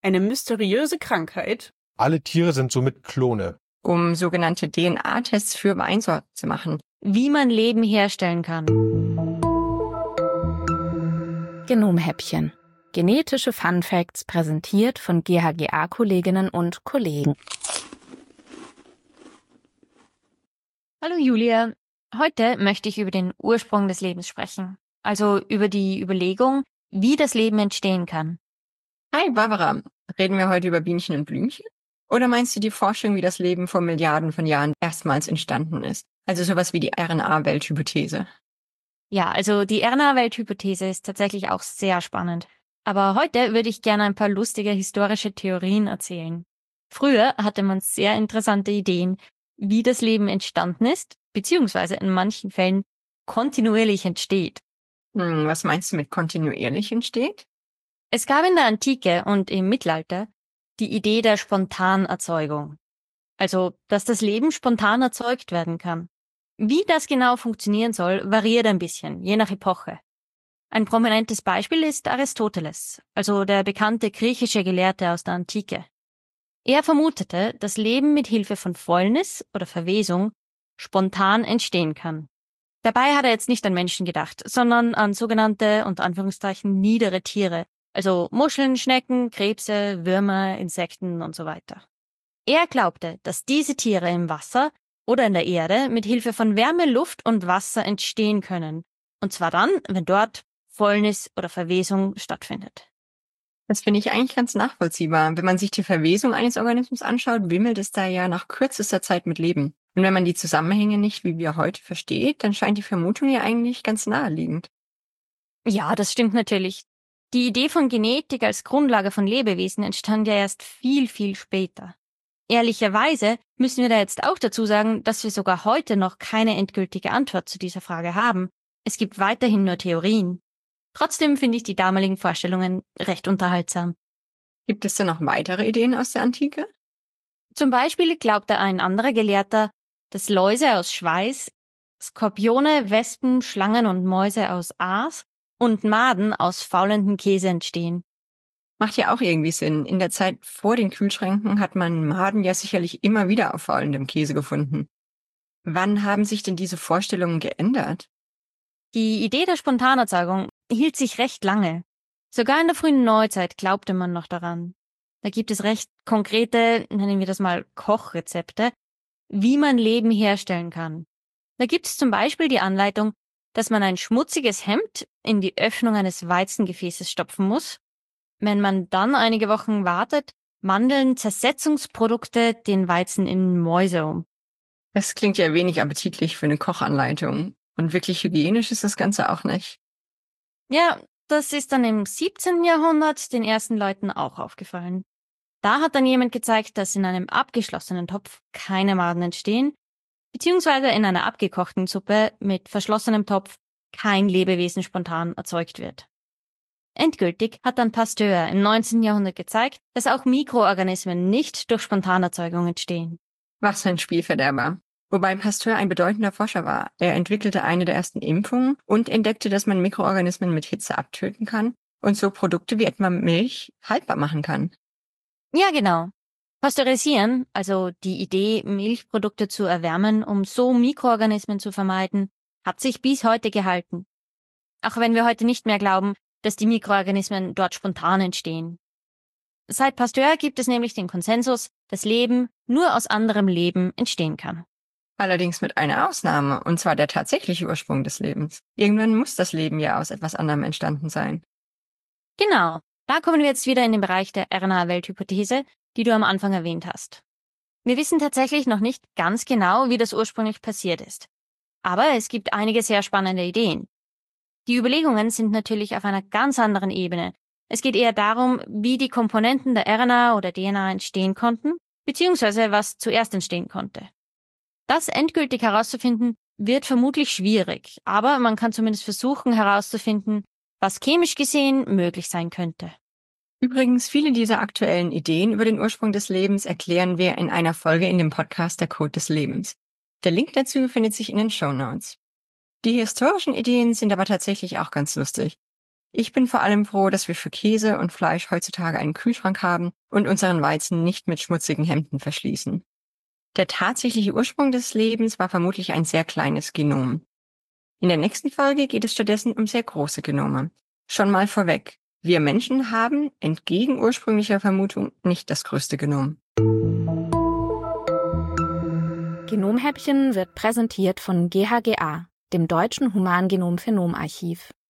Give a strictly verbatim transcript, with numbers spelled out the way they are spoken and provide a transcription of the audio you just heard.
Eine mysteriöse Krankheit. Alle Tiere sind somit Klone. Um sogenannte D N A-Tests für Weinsorten zu machen. Wie man Leben herstellen kann. Genomhäppchen. Genetische Fun Facts präsentiert von G H G A-Kolleginnen und Kollegen. Hallo Julia. Heute möchte ich über den Ursprung des Lebens sprechen. Also über die Überlegung, wie das Leben entstehen kann. Hi Barbara. Reden wir heute über Bienchen und Blümchen? Oder meinst du die Forschung, wie das Leben vor Milliarden von Jahren erstmals entstanden ist? Also sowas wie die R N A-Welthypothese. Ja, also die R N A-Welthypothese ist tatsächlich auch sehr spannend. Aber heute würde ich gerne ein paar lustige historische Theorien erzählen. Früher hatte man sehr interessante Ideen, wie das Leben entstanden ist, beziehungsweise in manchen Fällen kontinuierlich entsteht. Hm, was meinst du mit kontinuierlich entsteht? Es gab in der Antike und im Mittelalter die Idee der Spontanerzeugung. Also, dass das Leben spontan erzeugt werden kann. Wie das genau funktionieren soll, variiert ein bisschen, je nach Epoche. Ein prominentes Beispiel ist Aristoteles, also der bekannte griechische Gelehrte aus der Antike. Er vermutete, dass Leben mit Hilfe von Fäulnis oder Verwesung spontan entstehen kann. Dabei hat er jetzt nicht an Menschen gedacht, sondern an sogenannte, unter Anführungszeichen, niedere Tiere, also Muscheln, Schnecken, Krebse, Würmer, Insekten und so weiter. Er glaubte, dass diese Tiere im Wasser oder in der Erde mit Hilfe von Wärme, Luft und Wasser entstehen können. Und zwar dann, wenn dort Fäulnis oder Verwesung stattfindet. Das finde ich eigentlich ganz nachvollziehbar. Wenn man sich die Verwesung eines Organismus anschaut, wimmelt es da ja nach kürzester Zeit mit Leben. Und wenn man die Zusammenhänge nicht wie wir heute versteht, dann scheint die Vermutung ja eigentlich ganz naheliegend. Ja, das stimmt natürlich. Die Idee von Genetik als Grundlage von Lebewesen entstand ja erst viel, viel später. Ehrlicherweise müssen wir da jetzt auch dazu sagen, dass wir sogar heute noch keine endgültige Antwort zu dieser Frage haben. Es gibt weiterhin nur Theorien. Trotzdem finde ich die damaligen Vorstellungen recht unterhaltsam. Gibt es denn noch weitere Ideen aus der Antike? Zum Beispiel glaubte ein anderer Gelehrter, dass Läuse aus Schweiß, Skorpione, Wespen, Schlangen und Mäuse aus Aas und Maden aus faulendem Käse entstehen. Macht ja auch irgendwie Sinn. In der Zeit vor den Kühlschränken hat man Maden ja sicherlich immer wieder auf faulendem Käse gefunden. Wann haben sich denn diese Vorstellungen geändert? Die Idee der Spontanerzeugung hielt sich recht lange. Sogar in der frühen Neuzeit glaubte man noch daran. Da gibt es recht konkrete, nennen wir das mal Kochrezepte, wie man Leben herstellen kann. Da gibt es zum Beispiel die Anleitung, dass man ein schmutziges Hemd in die Öffnung eines Weizengefäßes stopfen muss. Wenn man dann einige Wochen wartet, wandeln Zersetzungsprodukte den Weizen in Mäuse um. Das klingt ja wenig appetitlich für eine Kochanleitung. Und wirklich hygienisch ist das Ganze auch nicht. Ja, das ist dann im siebzehnten Jahrhundert den ersten Leuten auch aufgefallen. Da hat dann jemand gezeigt, dass in einem abgeschlossenen Topf keine Maden entstehen, beziehungsweise in einer abgekochten Suppe mit verschlossenem Topf kein Lebewesen spontan erzeugt wird. Endgültig hat dann Pasteur im neunzehnten Jahrhundert gezeigt, dass auch Mikroorganismen nicht durch Spontanerzeugung entstehen. Was für ein Spielverderber. Wobei Pasteur ein bedeutender Forscher war. Er entwickelte eine der ersten Impfungen und entdeckte, dass man Mikroorganismen mit Hitze abtöten kann und so Produkte wie etwa Milch haltbar machen kann. Ja, genau. Pasteurisieren, also die Idee, Milchprodukte zu erwärmen, um so Mikroorganismen zu vermeiden, hat sich bis heute gehalten. Auch wenn wir heute nicht mehr glauben, dass die Mikroorganismen dort spontan entstehen. Seit Pasteur gibt es nämlich den Konsensus, dass Leben nur aus anderem Leben entstehen kann. Allerdings mit einer Ausnahme, und zwar der tatsächliche Ursprung des Lebens. Irgendwann muss das Leben ja aus etwas anderem entstanden sein. Genau, da kommen wir jetzt wieder in den Bereich der R N A-Welthypothese, die du am Anfang erwähnt hast. Wir wissen tatsächlich noch nicht ganz genau, wie das ursprünglich passiert ist. Aber es gibt einige sehr spannende Ideen. Die Überlegungen sind natürlich auf einer ganz anderen Ebene. Es geht eher darum, wie die Komponenten der R N A oder D N A entstehen konnten, beziehungsweise was zuerst entstehen konnte. Das endgültig herauszufinden, wird vermutlich schwierig, aber man kann zumindest versuchen herauszufinden, was chemisch gesehen möglich sein könnte. Übrigens, viele dieser aktuellen Ideen über den Ursprung des Lebens erklären wir in einer Folge in dem Podcast Der Code des Lebens. Der Link dazu findet sich in den Shownotes. Die historischen Ideen sind aber tatsächlich auch ganz lustig. Ich bin vor allem froh, dass wir für Käse und Fleisch heutzutage einen Kühlschrank haben und unseren Weizen nicht mit schmutzigen Hemden verschließen. Der tatsächliche Ursprung des Lebens war vermutlich ein sehr kleines Genom. In der nächsten Folge geht es stattdessen um sehr große Genome. Schon mal vorweg, wir Menschen haben, entgegen ursprünglicher Vermutung, nicht das größte Genom. Genomhäppchen wird präsentiert von G H G A, dem Deutschen Humangenom-Phenom-Archiv.